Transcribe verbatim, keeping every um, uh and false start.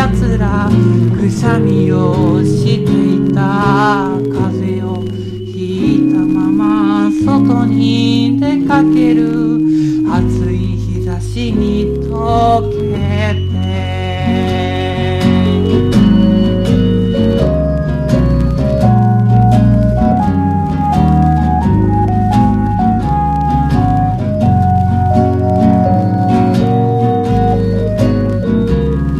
奴らくしゃみをしていた。風邪をひいたまま外に出かける。暑い日差しに溶けて